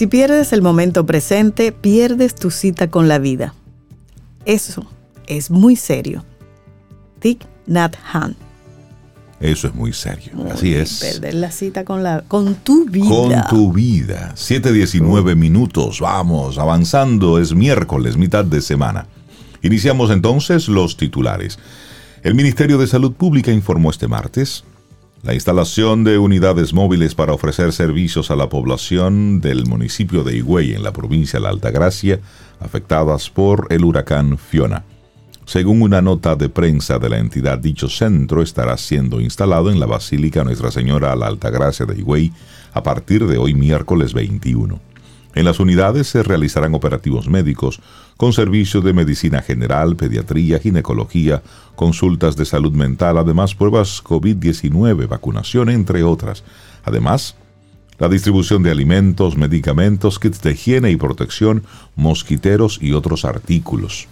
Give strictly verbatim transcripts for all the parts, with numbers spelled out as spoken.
si pierdes el momento presente, pierdes tu cita con la vida. Eso es muy serio. Thich Nhat Hanh. Eso es muy serio, Muy así es. Perder la cita con, la, con tu vida. Con tu vida. siete diecinueve minutos, vamos, avanzando, es miércoles, mitad de semana. Iniciamos entonces los titulares. El Ministerio de Salud Pública informó este martes la instalación de unidades móviles para ofrecer servicios a la población del municipio de Higüey, en la provincia de La Altagracia, afectadas por el huracán Fiona. Según una nota de prensa de la entidad, dicho centro estará siendo instalado en la Basílica Nuestra Señora La Altagracia de Higüey a partir de hoy miércoles veintiuno. En las unidades se realizarán operativos médicos con servicios de medicina general, pediatría, ginecología, consultas de salud mental, además pruebas COVID diecinueve, vacunación, entre otras. Además, la distribución de alimentos, medicamentos, kits de higiene y protección, mosquiteros y otros artículos.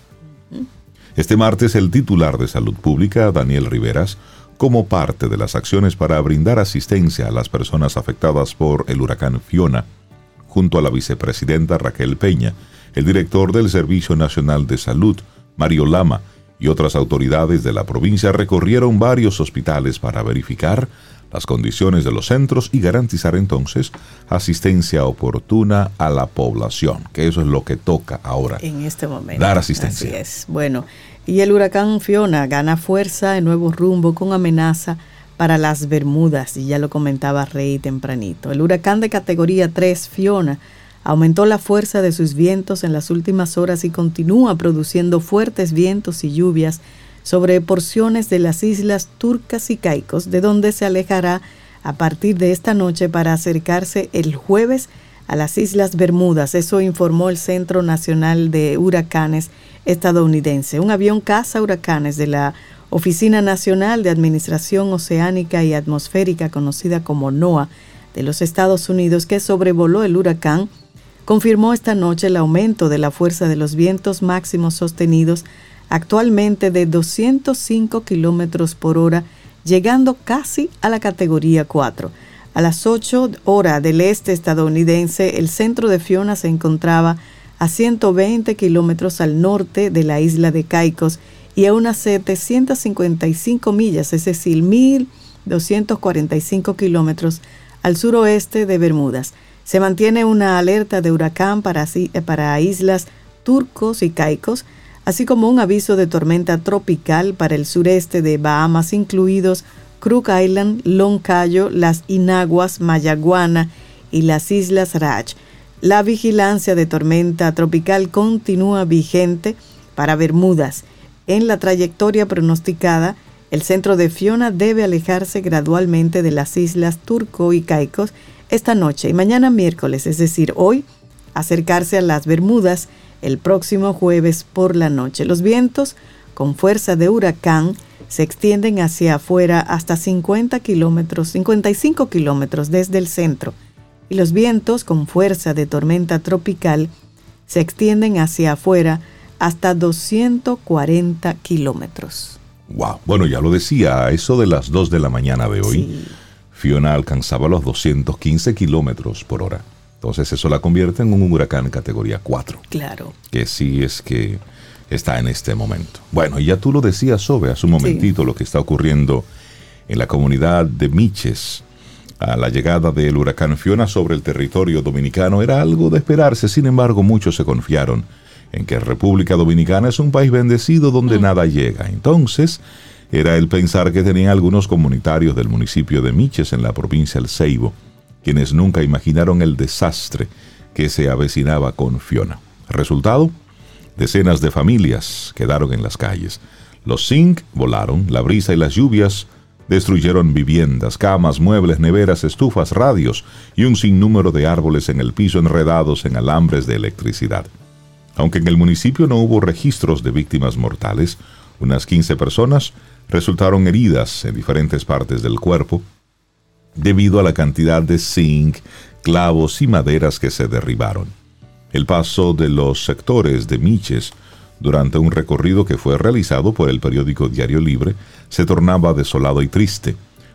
Este martes, el titular de Salud Pública, Daniel Riveras, como parte de las acciones para brindar asistencia a las personas afectadas por el huracán Fiona, junto a la vicepresidenta Raquel Peña, el director del Servicio Nacional de Salud, Mario Lama, y otras autoridades de la provincia recorrieron varios hospitales para verificar las condiciones de los centros y garantizar entonces asistencia oportuna a la población, que eso es lo que toca ahora. En este momento. Dar asistencia. Así es. Bueno, y el huracán Fiona gana fuerza en nuevo rumbo con amenaza para las Bermudas, y ya lo comentaba Rey tempranito. El huracán de categoría tres, Fiona, aumentó la fuerza de sus vientos en las últimas horas y continúa produciendo fuertes vientos y lluvias sobre porciones de las islas Turcas y Caicos, de donde se alejará a partir de esta noche para acercarse el jueves a las Islas Bermudas. Eso informó el Centro Nacional de Huracanes estadounidense. Un avión caza huracanes de la Oficina Nacional de Administración Oceánica y Atmosférica, conocida como NOAA, de los Estados Unidos, que sobrevoló el huracán, confirmó esta noche el aumento de la fuerza de los vientos máximos sostenidos, actualmente de doscientos cinco kilómetros por hora, llegando casi a la categoría cuatro. A las ocho horas del este estadounidense, el centro de Fiona se encontraba a ciento veinte kilómetros al norte de la isla de Caicos y a unas setecientas cincuenta y cinco millas, es decir, mil doscientos cuarenta y cinco kilómetros al suroeste de Bermudas. Se mantiene una alerta de huracán para, para islas Turcos y Caicos, así como un aviso de tormenta tropical para el sureste de Bahamas, incluidos Crook Island, Long Cayo, las Inaguas, Mayaguana y las Islas Raj. La vigilancia de tormenta tropical continúa vigente para Bermudas. En la trayectoria pronosticada, el centro de Fiona debe alejarse gradualmente de las islas Turco y Caicos esta noche y mañana miércoles, es decir, hoy, acercarse a las Bermudas el próximo jueves por la noche. Los vientos con fuerza de huracán se extienden hacia afuera hasta cincuenta kilómetros, cincuenta y cinco kilómetros desde el centro, y los vientos con fuerza de tormenta tropical se extienden hacia afuera hasta doscientos cuarenta kilómetros. Wow, bueno, ya lo decía, a eso de las dos de la mañana de hoy, sí. Fiona alcanzaba los doscientos quince kilómetros por hora. Entonces eso la convierte en un huracán categoría cuatro. Claro. Que sí es que está en este momento. Bueno, y ya tú lo decías, Sobe, hace un momentito, sí, lo que está ocurriendo en la comunidad de Miches. A la llegada del huracán Fiona sobre el territorio dominicano era algo de esperarse. Sin embargo, muchos se confiaron en que República Dominicana es un país bendecido donde mm. nada llega. Entonces, era el pensar que tenían algunos comunitarios del municipio de Miches en la provincia del Ceibo, quienes nunca imaginaron el desastre que se avecinaba con Fiona. Resultado, decenas de familias quedaron en las calles. Los zinc volaron, la brisa y las lluvias destruyeron viviendas, camas, muebles, neveras, estufas, radios y un sinnúmero de árboles en el piso enredados en alambres de electricidad. Aunque en el municipio no hubo registros de víctimas mortales, unas quince personas resultaron heridas en diferentes partes del cuerpo debido a la cantidad de zinc, clavos y maderas que se derribaron. El paso de los sectores de Miches durante un recorrido que fue realizado por el periódico Diario Libre se tornaba desolado y triste.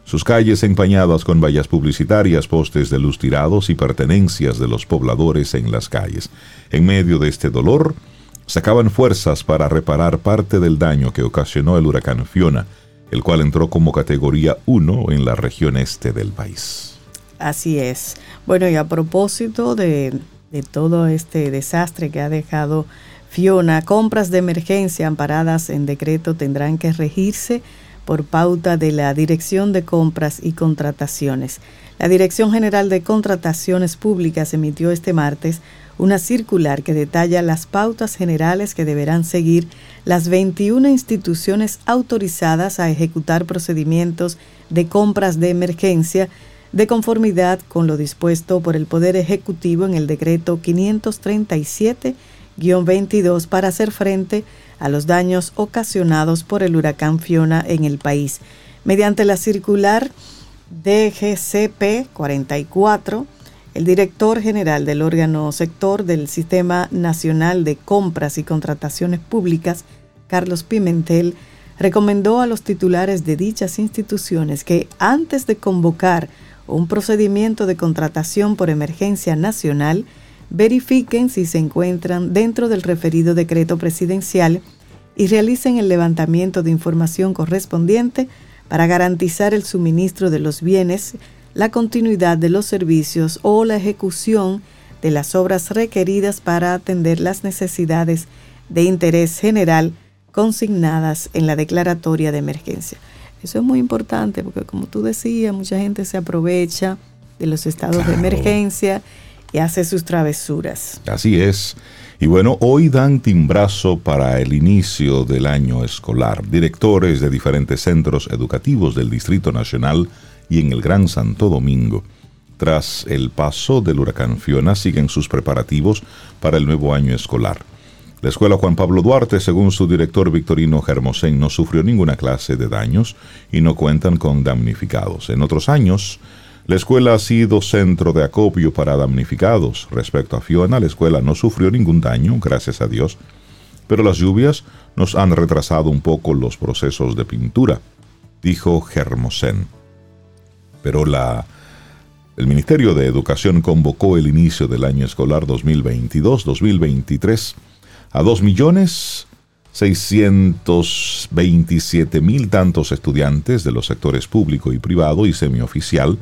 sus calles empañadas con vallas publicitarias, postes de luz tirados y pertenencias de los pobladores en las calles. En medio de este dolor, sacaban fuerzas para reparar parte del daño que ocasionó el huracán Fiona, el cual entró como categoría uno en la región este del país. Así es. Bueno, y a propósito de, de todo este desastre que ha dejado Fiona, compras de emergencia amparadas en decreto tendrán que regirse por pauta de la Dirección de Compras y Contrataciones. La Dirección General de Contrataciones Públicas emitió este martes una circular que detalla las pautas generales que deberán seguir las veintiuna instituciones autorizadas a ejecutar procedimientos de compras de emergencia de conformidad con lo dispuesto por el Poder Ejecutivo en el decreto quinientos treinta y siete guión veintidós para hacer frente a los daños ocasionados por el huracán Fiona en el país. Mediante la circular D G C P cuarenta y cuatro, el director general del órgano sector del Sistema Nacional de Compras y Contrataciones Públicas, Carlos Pimentel, recomendó a los titulares de dichas instituciones que antes de convocar un procedimiento de contratación por emergencia nacional, verifiquen si se encuentran dentro del referido decreto presidencial y realicen el levantamiento de información correspondiente para garantizar el suministro de los bienes, la continuidad de los servicios o la ejecución de las obras requeridas para atender las necesidades de interés general consignadas en la declaratoria de emergencia. Eso es muy importante porque, como tú decías, mucha gente se aprovecha de los estados claro. de emergencia y hace sus travesuras. Así es. Y bueno, hoy dan timbrazo para el inicio del año escolar. Directores de diferentes centros educativos del Distrito Nacional y en el Gran Santo Domingo, tras el paso del huracán Fiona, siguen sus preparativos para el nuevo año escolar. La escuela Juan Pablo Duarte, según su director Victorino Germosén, no sufrió ninguna clase de daños y no cuentan con damnificados. En otros años, la escuela ha sido centro de acopio para damnificados. Respecto a Fiona, la escuela no sufrió ningún daño, gracias a Dios, pero las lluvias nos han retrasado un poco los procesos de pintura, dijo Germosén. Pero la, el Ministerio de Educación convocó el inicio del año escolar dos mil veintidós dos mil veintitrés a dos millones seiscientos veintisiete mil tantos estudiantes de los sectores público y privado y semioficial,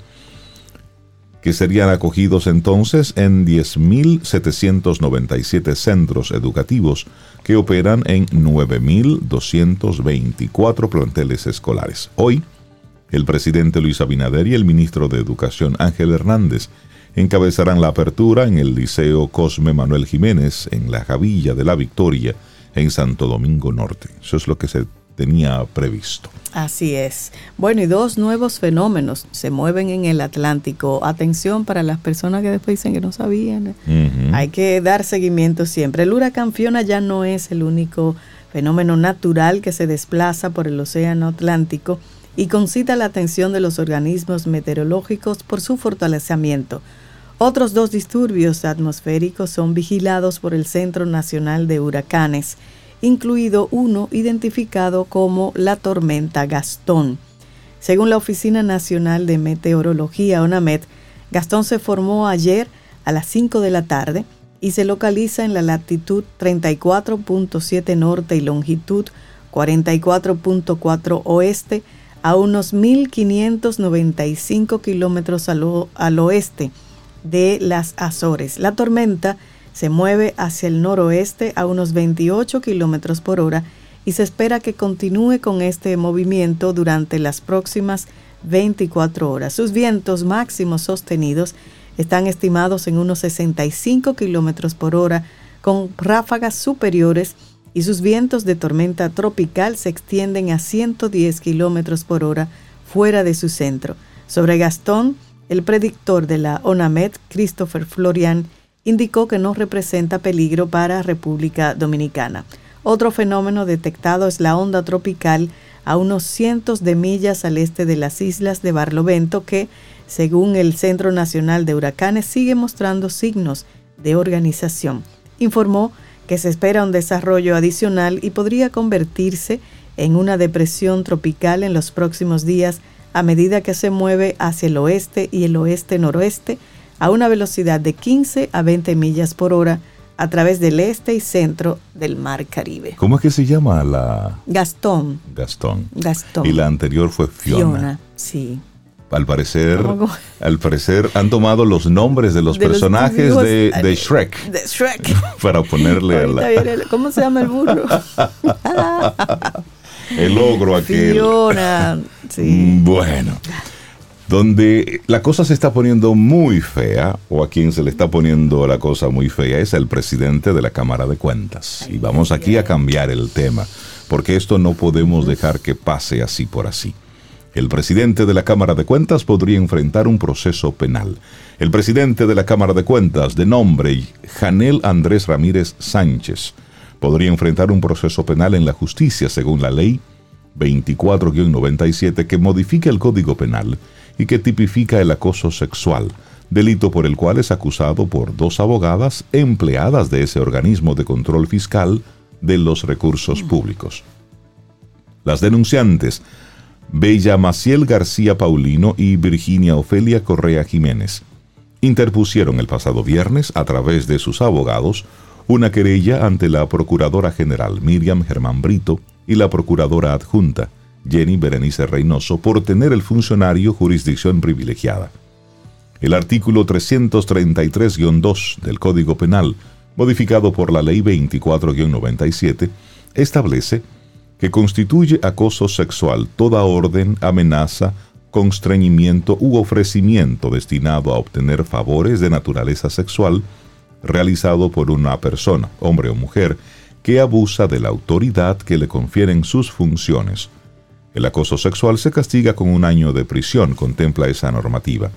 que serían acogidos entonces en diez mil setecientos noventa y siete centros educativos que operan en nueve mil doscientos veinticuatro planteles escolares. Hoy, el presidente Luis Abinader y el ministro de Educación Ángel Hernández encabezarán la apertura en el Liceo Cosme Manuel Jiménez en la Javilla de la Victoria en Santo Domingo Norte. Eso es lo que se tenía previsto. Así es. Bueno, y dos nuevos fenómenos se mueven en el Atlántico. Atención para las personas que después dicen que no sabían. Uh-huh. Hay que dar seguimiento siempre. El huracán Fiona ya no es el único fenómeno natural que se desplaza por el océano Atlántico y concita la atención de los organismos meteorológicos por su fortalecimiento. Otros dos disturbios atmosféricos son vigilados por el Centro Nacional de Huracanes, incluido uno identificado como la tormenta Gastón. Según la Oficina Nacional de Meteorología, ONAMET, Gastón se formó ayer a las cinco de la tarde y se localiza en la latitud treinta y cuatro punto siete norte y longitud cuarenta y cuatro punto cuatro oeste, a unos mil quinientos noventa y cinco kilómetros al, o- al oeste de las Azores. La tormenta se mueve hacia el noroeste a unos veintiocho kilómetros por hora y se espera que continúe con este movimiento durante las próximas veinticuatro horas. Sus vientos máximos sostenidos están estimados en unos sesenta y cinco kilómetros por hora, con ráfagas superiores, y sus vientos de tormenta tropical se extienden a ciento diez kilómetros por hora fuera de su centro. Sobre Gastón, el predictor de la ONAMET, Christopher Florian, indicó que no representa peligro para República Dominicana. Otro fenómeno detectado es la onda tropical a unos cientos de millas al este de las islas de Barlovento, que, según el Centro Nacional de Huracanes, sigue mostrando signos de organización. Informó que se espera un desarrollo adicional y podría convertirse en una depresión tropical en los próximos días a medida que se mueve hacia el oeste y el oeste-noroeste a una velocidad de quince a veinte millas por hora a través del este y centro del Mar Caribe. ¿Cómo es que se llama la...? Gastón. Gastón. Gastón. Y la anterior fue Fiona. Fiona, sí. Al parecer, al parecer han tomado los nombres de los de personajes los de, de Shrek. De Shrek. Para ponerle a la... El, ¿cómo se llama el burro? El ogro aquel. Fiona, sí. Bueno, donde la cosa se está poniendo muy fea, o a quien se le está poniendo la cosa muy fea, es el presidente de la Cámara de Cuentas. Y vamos aquí a cambiar el tema, porque esto no podemos dejar que pase así por así. El presidente de la Cámara de Cuentas podría enfrentar un proceso penal. El presidente de la Cámara de Cuentas, de nombre Janel Andrés Ramírez Sánchez, podría enfrentar un proceso penal en la justicia según la ley veinticuatro guión noventa y siete que modifica el Código Penal y que tipifica el acoso sexual, delito por el cual es acusado por dos abogadas empleadas de ese organismo de control fiscal de los recursos públicos. Las denunciantes Bella Maciel García Paulino y Virginia Ofelia Correa Jiménez interpusieron el pasado viernes, a través de sus abogados, una querella ante la Procuradora General Miriam Germán Brito y la Procuradora Adjunta Jenny Berenice Reynoso por tener el funcionario jurisdicción privilegiada. El artículo trescientos treinta y tres guión dos del Código Penal, modificado por la Ley veinticuatro guión noventa y siete, establece que constituye acoso sexual toda orden, amenaza, constreñimiento u ofrecimiento destinado a obtener favores de naturaleza sexual realizado por una persona, hombre o mujer, que abusa de la autoridad que le confieren sus funciones. El acoso sexual se castiga con un año de prisión, contempla esa normativa.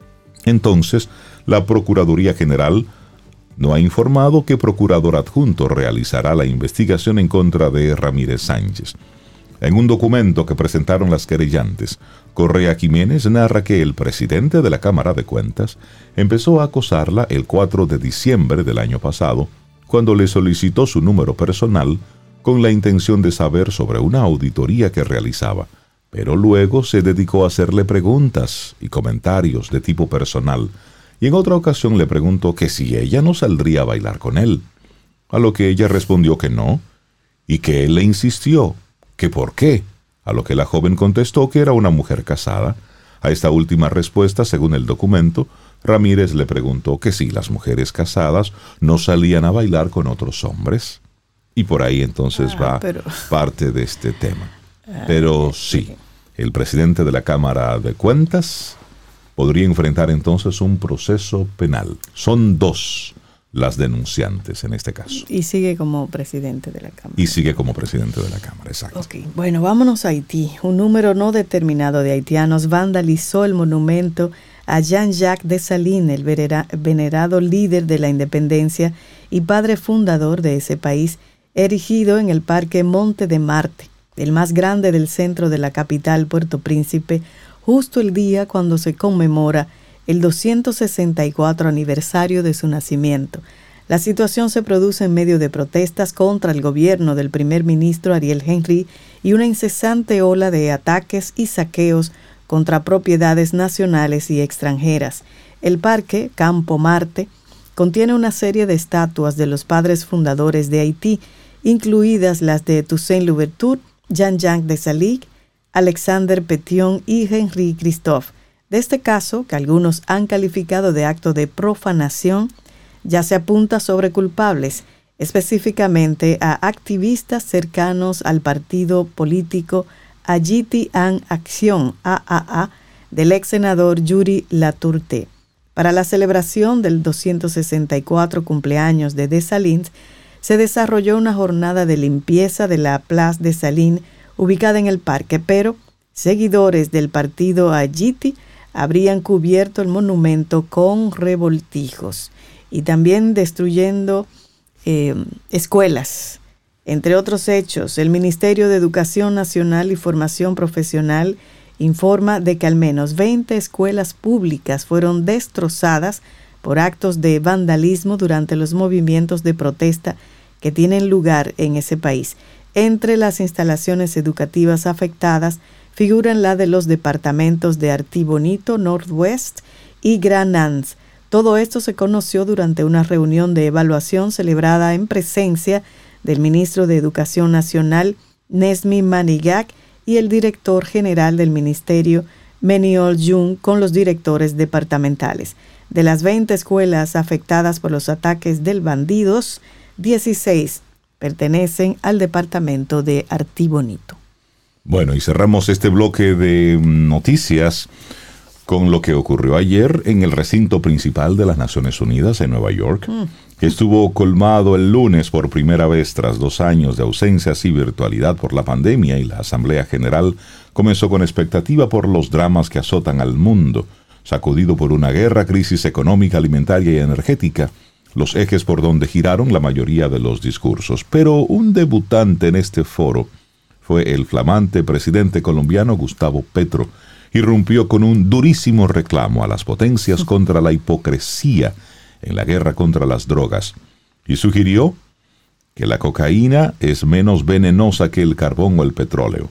Entonces, la Procuraduría General no ha informado qué procurador adjunto realizará la investigación en contra de Ramírez Sánchez. En un documento que presentaron las querellantes, Correa Jiménez narra que el presidente de la Cámara de Cuentas empezó a acosarla el cuatro de diciembre del año pasado, cuando le solicitó su número personal con la intención de saber sobre una auditoría que realizaba, pero luego se dedicó a hacerle preguntas y comentarios de tipo personal, y en otra ocasión le preguntó que si ella no saldría a bailar con él, a lo que ella respondió que no, y que él le insistió, que por qué, a lo que la joven contestó que era una mujer casada. A esta última respuesta, según el documento, Ramírez le preguntó que si las mujeres casadas no salían a bailar con otros hombres. Y por ahí entonces ah, va pero... parte de este tema. Pero sí, el presidente de la Cámara de Cuentas podría enfrentar entonces un proceso penal. Son dos las denunciantes en este caso. Y sigue como presidente de la Cámara. Y sigue como presidente de la Cámara, exacto. Okay. Bueno, vámonos a Haití. Un número no determinado de haitianos vandalizó el monumento a Jean-Jacques Dessalines, el venera, venerado líder de la independencia y padre fundador de ese país, erigido en el Parque Monte de Marte, el más grande del centro de la capital, Puerto Príncipe, justo el día cuando se conmemora el doscientos sesenta y cuatro aniversario de su nacimiento. La situación se produce en medio de protestas contra el gobierno del primer ministro Ariel Henry y una incesante ola de ataques y saqueos contra propiedades nacionales y extranjeras. El parque, Campo Marte, contiene una serie de estatuas de los padres fundadores de Haití, incluidas las de Toussaint Louverture, Jean-Jacques Dessalines, Alexander Pétion y Henri Christophe. De este caso, que algunos han calificado de acto de profanación, ya se apunta sobre culpables, específicamente a activistas cercanos al partido político Haïti en Acción, A A A, del ex senador Yuri Latourte. Para la celebración del doscientos sesenta y cuatro cumpleaños de Dessalines, se desarrolló una jornada de limpieza de la Place Dessalines, ubicada en el parque, pero seguidores del partido Haïti habrían cubierto el monumento con revoltijos y también destruyendo eh, escuelas. Entre otros hechos, el Ministerio de Educación Nacional y Formación Profesional informa de que al menos veinte escuelas públicas fueron destrozadas por actos de vandalismo durante los movimientos de protesta que tienen lugar en ese país. Entre las instalaciones educativas afectadas figuran la de los departamentos de Artibonito, Northwest y Grand Anse. Todo esto se conoció durante una reunión de evaluación celebrada en presencia del ministro de Educación Nacional, Nesmi Manigak, y el director general del ministerio, Meniol Jung, con los directores departamentales. De las veinte escuelas afectadas por los ataques del bandidos, dieciséis pertenecen al departamento de Artibonito. Bueno, y cerramos este bloque de noticias con lo que ocurrió ayer en el recinto principal de las Naciones Unidas en Nueva York, mm. que estuvo colmado el lunes por primera vez tras dos años de ausencias y virtualidad por la pandemia, y la Asamblea General comenzó con expectativa por los dramas que azotan al mundo, sacudido por una guerra, crisis económica, alimentaria y energética, los ejes por donde giraron la mayoría de los discursos. Pero un debutante en este foro fue el flamante presidente colombiano Gustavo Petro. Irrumpió con un durísimo reclamo a las potencias contra la hipocresía en la guerra contra las drogas y sugirió que la cocaína es menos venenosa que el carbón o el petróleo.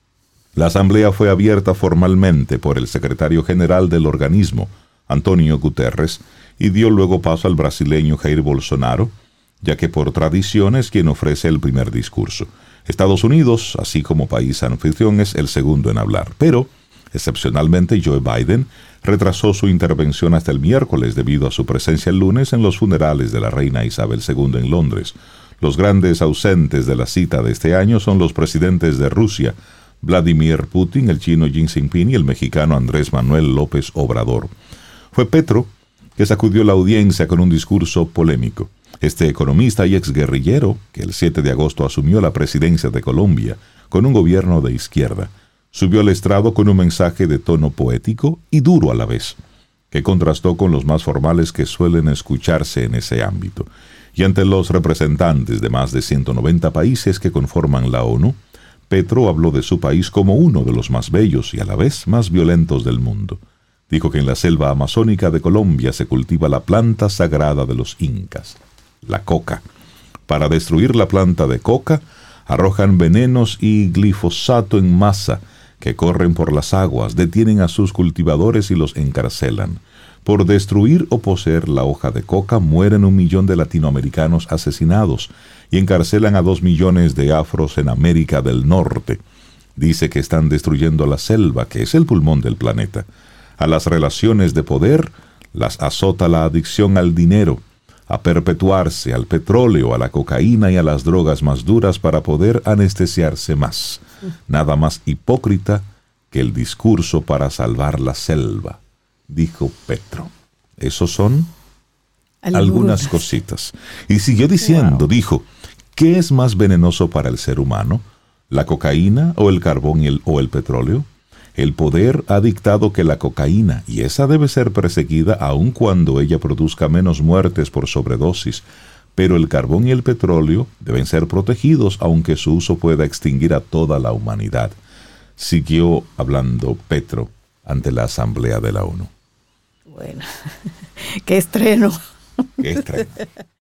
La asamblea fue abierta formalmente por el secretario general del organismo, Antonio Guterres, y dio luego paso al brasileño Jair Bolsonaro, ya que por tradición es quien ofrece el primer discurso. Estados Unidos, así como país anfitrión, es el segundo en hablar, pero excepcionalmente, Joe Biden retrasó su intervención hasta el miércoles debido a su presencia el lunes en los funerales de la reina Isabel segunda en Londres. Los grandes ausentes de la cita de este año son los presidentes de Rusia, Vladimir Putin, el chino Xi Jinping y el mexicano Andrés Manuel López Obrador. Fue Petro que sacudió la audiencia con un discurso polémico. Este economista y exguerrillero, que el siete de agosto asumió la presidencia de Colombia con un gobierno de izquierda, subió al estrado con un mensaje de tono poético y duro a la vez, que contrastó con los más formales que suelen escucharse en ese ámbito. Y ante los representantes de más de ciento noventa países que conforman la ONU, Petro habló de su país como uno de los más bellos y a la vez más violentos del mundo. Dijo que en la selva amazónica de Colombia se cultiva la planta sagrada de los incas, la coca. Para destruir la planta de coca, arrojan venenos y glifosato en masa que corren por las aguas, detienen a sus cultivadores y los encarcelan. Por destruir o poseer la hoja de coca mueren un millón de latinoamericanos asesinados y encarcelan a dos millones de afros en América del Norte. Dice que están destruyendo la selva, que es el pulmón del planeta. A las relaciones de poder las azota la adicción al dinero, a perpetuarse, al petróleo, a la cocaína y a las drogas más duras para poder anestesiarse más. Nada más hipócrita que el discurso para salvar la selva, dijo Petro. Esos son algunas, algunas cositas. Y siguió diciendo, wow. dijo, ¿qué es más venenoso para el ser humano? ¿La cocaína o el carbón y el, o el petróleo? El poder ha dictado que la cocaína, y esa debe ser perseguida aun cuando ella produzca menos muertes por sobredosis, pero el carbón y el petróleo deben ser protegidos aunque su uso pueda extinguir a toda la humanidad. Siguió hablando Petro ante la Asamblea de la ONU. Bueno, qué estreno. Qué estreno.